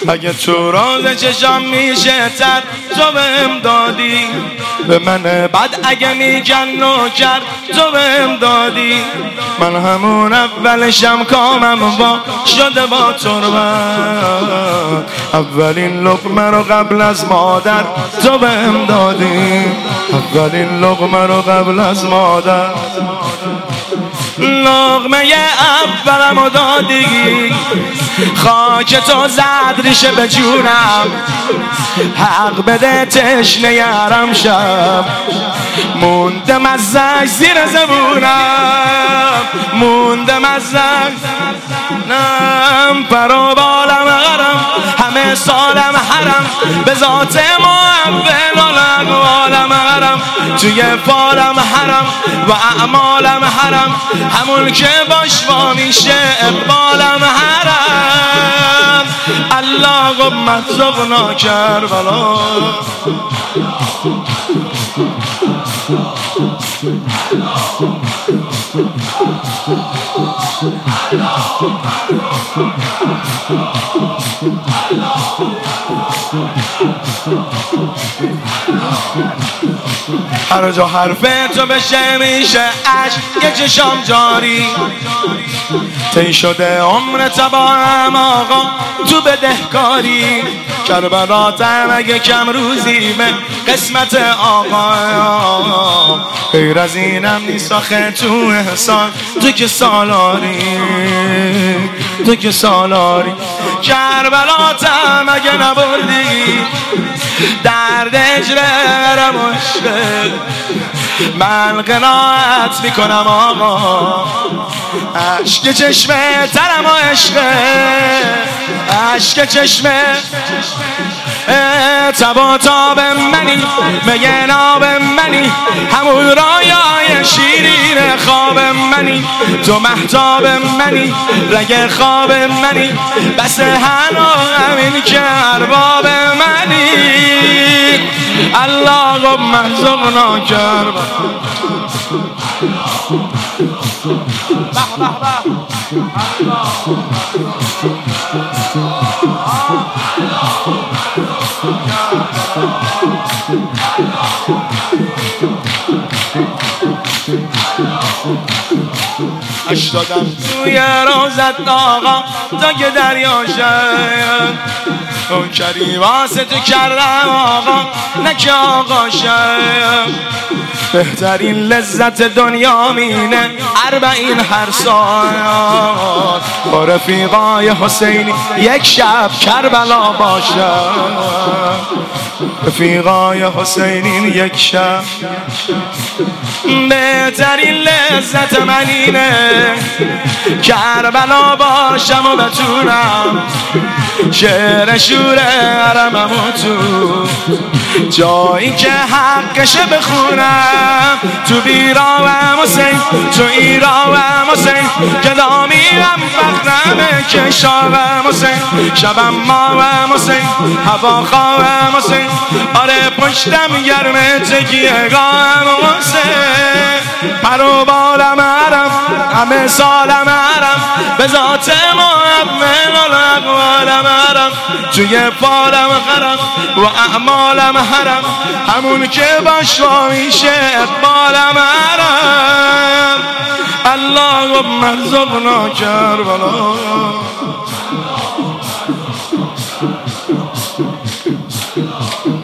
اگه تو راز چشام میشه تر تو بهم دادی، به من بد اگه میگن نوکر تو بهم دادی. من همون اولشم کامم با شده با تربت، اولین لقمه رو قبل از مادر تو بهم دادی، اولین لقمه رو قبل از مادر. لقمه اولم رو دادی، خاک تو زد ریشه به جونم، حق بده تشنه یارم شب، موندم از زنگ زیر زبونم، موندم از زنگ نم پرو بالم غرم، همه سالم حرم، به ذات معول اقوالم غرم، توی فالم حرم و اعمالم حرم، همون که باش با میشه اقبالم حرم. اللهم ارزقنا کربلا. هر جا حرف تو بشه میشه عشق چشام جاری، طی شده عمرت با هم آقا تو بدهکاری، کربلاتم اگه کم روزی به قسمت آقا، غیر از اینم نیست آخه تو احسان، تو که سالاری، تو که سالاری. کربلاتم اگه نبردی درد اجرم و عشقه، من قناعت میکنم آقا، عشق چشمه ترم و عشقه، عشق چشمه تبا تاب منی، میگه ناب منی، همون رایای شیرین خواب منی، تو محتاب منی، رگ خواب منی، بس هنو همین که ارباب منی. اللهم ارزقنا کربلا. اشتادم توی روزت آقا تا که دریا شد، اون کری واسه تو کردم آقا نه که آقا شد، بهترین لذت دنیا مینه 40 هر سال، با رفیقای حسینی یک شب کربلا باشد، رفیقای حسینی یک شب. بهترین لذت من اینه کربلا باشم و بتونم شعر شور حرمم و تو جایی که حقشه بخونم، تو بیراوم حسین، تو ایراوم حسین، کلامیرم فخرم که شاوم حسین، شبم ماوم حسین، هوا خواهم حسین، آره پشتم گرمه تکیه گاهم حسین، پرو بالم حرم، همه سالم حرم، به ذات معول اقوالم حرم، توی فالم غرم و اعمالم حرم، همون که باش با میشه اقبالم حرم. اللهم ارزقنا کربلا.